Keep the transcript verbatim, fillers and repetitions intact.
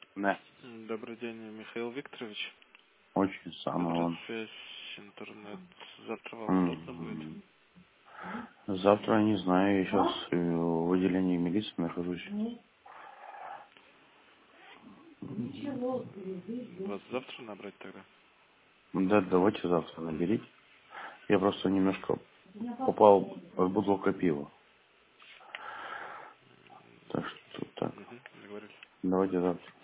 Да. Добрый день, Михаил Викторович. Очень самый он. Связь, интернет. Завтра вам удобно будет? М. Завтра не знаю, я сейчас в отделении милиции нахожусь. Вас завтра набрать тогда? Да, давайте завтра наберите. Я просто немножко попал в бутылку пива. Так что так. Угу, договорились. Давайте завтра.